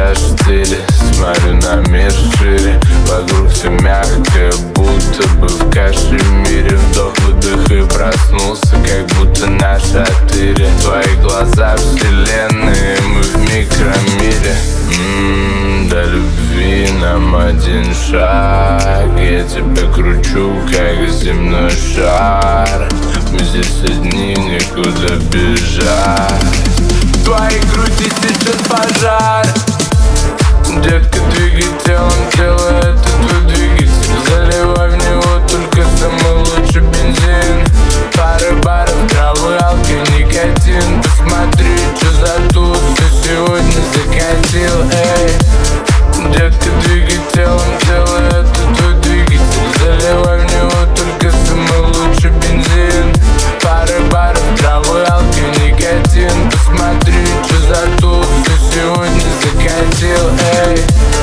глаза штыри, смотрю на мир шире. Вокруг все мягкое, будто бы в кашемире. Вдох-выдох и проснулся, как будто на шатыре. Твои глаза вселенные, мы в микромире. До любви нам один шаг. Я тебя кручу, как земной шар. Мы здесь одни, никуда бежать. В твоей груди сейчас пожар. Детка, двигай телом, тело — это твой двигатель. Заливай в него только самый лучший бензин. Пары баров, травы, алкоголь, никотин. Посмотри, что за туз ты сегодня закатил, эй. Детка, двигай телом, тело — это твой двигатель. Заливай в него только самый лучший бензин. Пары баров, травы, алкоголь, никотин. Посмотри, что за туз ты сегодня закатил, эй.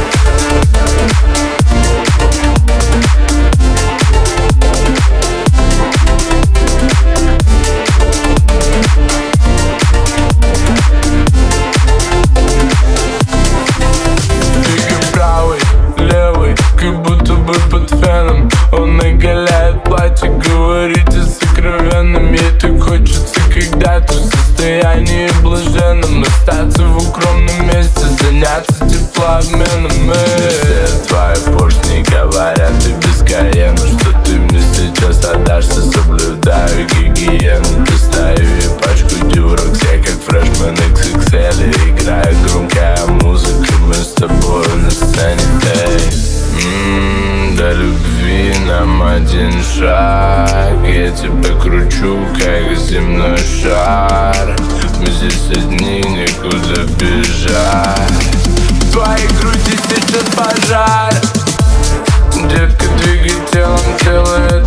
Как будто бы под феном. Он оголяет платье, говорит о сокровенном. Ей так хочется когда-то в состоянии блаженном остаться в укромном месте, заняться теплообменом. Все твои поршни говорят и без Каена, что ты мне сейчас отдашься. Соблюдаю гигиену, достаю и пачку дюрок. Все как фрешмен XXL, играет громкая музыка. Мы с тобой на сцене, эй. До любви нам один шаг. Я тебя кручу, как земной шар. Мы здесь одни, никуда бежать. В твоей груди сейчас пожар. Детка, двигай телом, тело —